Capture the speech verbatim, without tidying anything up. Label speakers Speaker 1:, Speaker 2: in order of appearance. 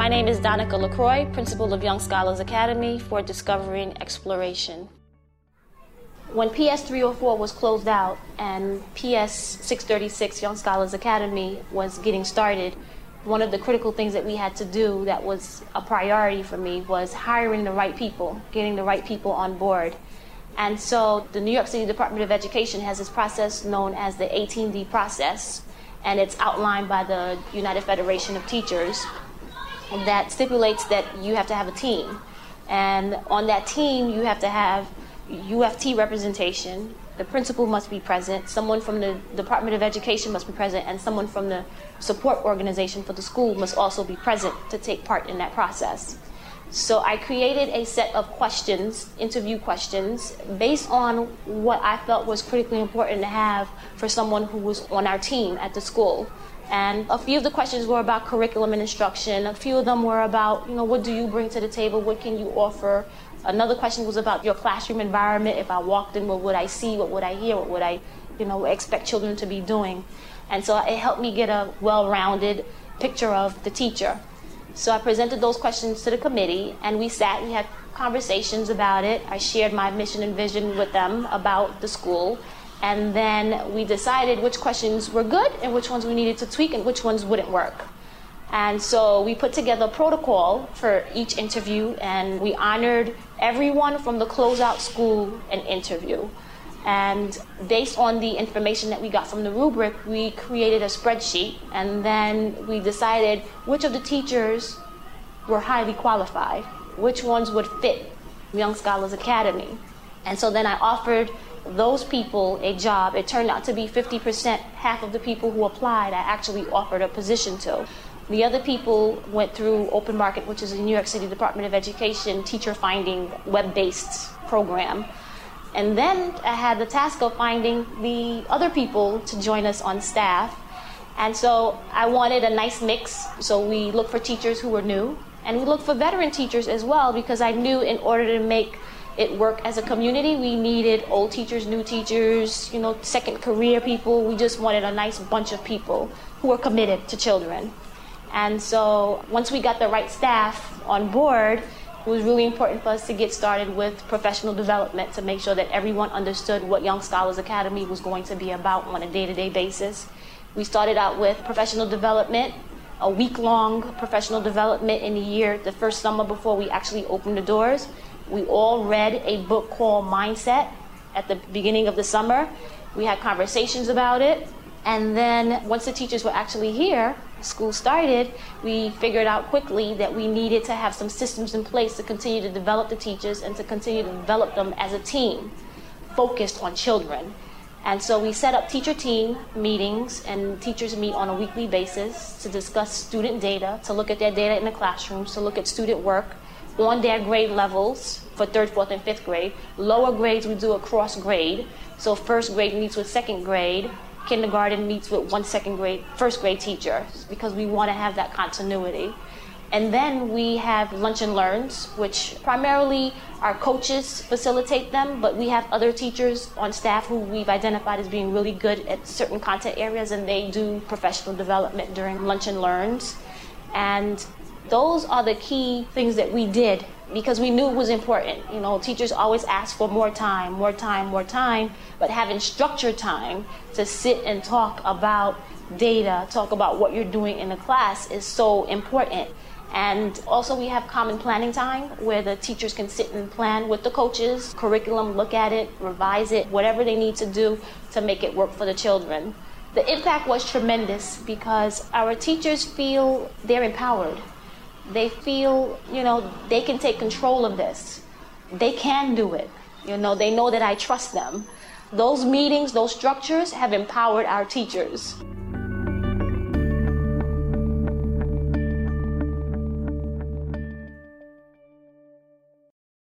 Speaker 1: My name is Donica LaCroix, principal of Young Scholars Academy for Discovery and Exploration. When P S three oh four was closed out and P S six thirty-six, Young Scholars Academy, was getting started, one of the critical things that we had to do that was a priority for me was hiring the right people, getting the right people on board. And so the New York City Department of Education has this process known as the eighteen D process, and it's outlined by the United Federation of Teachers that stipulates that you have to have a team. And on that team, you have to have U F T representation, the principal must be present, someone from the Department of Education must be present, and someone from the support organization for the school must also be present to take part in that process. So I created a set of questions, interview questions, based on what I felt was critically important to have for someone who was on our team at the school. And a few of the questions were about curriculum and instruction. A few of them were about, you know, what do you bring to the table? What can you offer? Another question was about your classroom environment. If I walked in, what would I see? What would I hear? What would I, you know, expect children to be doing? And so it helped me get a well-rounded picture of the teacher. So I presented those questions to the committee, and we sat, we had conversations about it. I shared my mission and vision with them about the school. And then we decided which questions were good and which ones we needed to tweak and which ones wouldn't work. And so we put together a protocol for each interview, and we honored everyone from the closeout school an interview. And based on the information that we got from the rubric, we created a spreadsheet, and then we decided which of the teachers were highly qualified, which ones would fit Young Scholars Academy. And so then I offered those people a job. It turned out to be fifty percent, half of the people who applied I actually offered a position to. The other people went through Open Market, which is a New York City Department of Education teacher finding web-based program. And then I had the task of finding the other people to join us on staff. And so I wanted a nice mix. So we looked for teachers who were new, and we looked for veteran teachers as well, because I knew in order to make it work as a community, we needed old teachers, new teachers, you know, second career people. We just wanted a nice bunch of people who were committed to children. And so once we got the right staff on board, it was really important for us to get started with professional development to make sure that everyone understood what Young Scholars Academy was going to be about on a day-to-day basis. We started out with professional development, a week-long professional development in the year, the first summer before we actually opened the doors. We all read a book called Mindset at the beginning of the summer. We had conversations about it. And then once the teachers were actually here, school started, we figured out quickly that we needed to have some systems in place to continue to develop the teachers and to continue to develop them as a team focused on children. And so we set up teacher team meetings, and teachers meet on a weekly basis to discuss student data, to look at their data in the classrooms, to look at student work on their grade levels for third, fourth, and fifth grade. Lower grades, we do a cross grade. So first grade meets with second grade. Kindergarten meets with one second grade, first grade teacher, because we want to have that continuity. And then we have lunch and learns, which primarily our coaches facilitate them, but we have other teachers on staff who we've identified as being really good at certain content areas, and they do professional development during lunch and learns. And those are the key things that we did because we knew it was important. You know, teachers always ask for more time, more time, more time, but having structured time to sit and talk about data, talk about what you're doing in the class is so important. And also we have common planning time where the teachers can sit and plan with the coaches, curriculum, look at it, revise it, whatever they need to do to make it work for the children. The impact was tremendous because our teachers feel they're empowered. They feel, you know, they can take control of this. They can do it. You know, they know that I trust them. Those meetings, those structures have empowered our teachers.